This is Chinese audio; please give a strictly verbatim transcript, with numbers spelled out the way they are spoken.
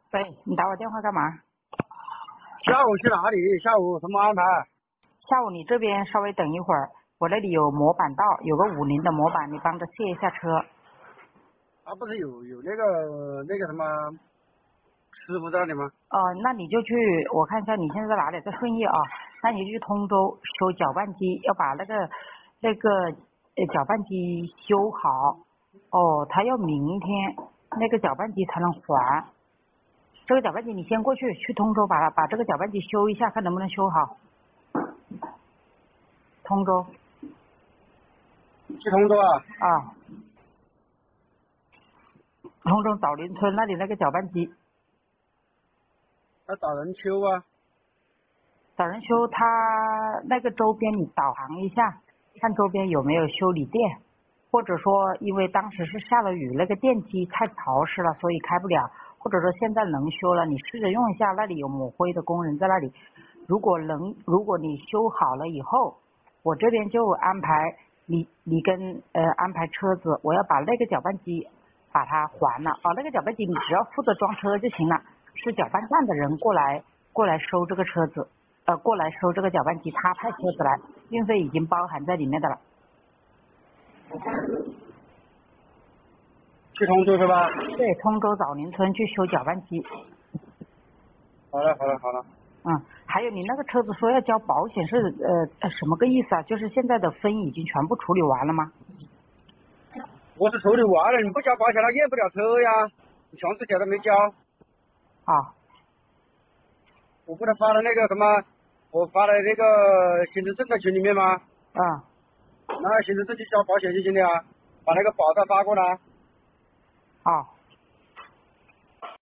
喂，你打我电话干嘛？ 下午去哪里？下午什么安排？ 下午你这边稍微等一会儿，我那里有模板到，有个五菱的模板，你帮着卸一下车。 啊，不是有有那个那个什么师傅在那里吗？ 哦、呃，那你就去，我看一下你现在在哪里，在顺义啊？那你就去通州修搅拌机，要把那个那个呃搅拌机修好。哦，他要明天那个搅拌机才能还。这个搅拌机你先过去，去通州把把这个搅拌机修一下，看能不能修好。通州。 去通州啊？ 啊。通州枣林村那里那个搅拌机。 要找人修啊？ 找人修，他那个周边你导航一下，看周边有没有修理店，或者说因为当时是下了雨，那个电机太潮湿了，所以开不了，或者说现在能修了，你试着用一下，那里有抹灰的工人在那里，如果能，如果你修好了以后，我这边就安排你，你跟呃安排车子，我要把那个搅拌机把它还了，哦，那个搅拌机你只要负责装车就行了，是搅拌站的人过来过来收这个车子。呃，过来收这个搅拌机，他派车子来，运费已经包含在里面的了。 去通州是吧？ 对，通州枣林村去修搅拌机。 好了好了好了。 嗯，还有你那个车子说要交保险是呃什么个意思啊？就是现在的分已经全部处理完了吗？ 我是处理完了，你不交保险他验不了车呀，你强制险都没交。 啊。 我不能发了那个什么，我发了那个行政证在群里面吗？ 嗯。 拿行政证去交保险就行了呀，把那个保单发过来。 哦。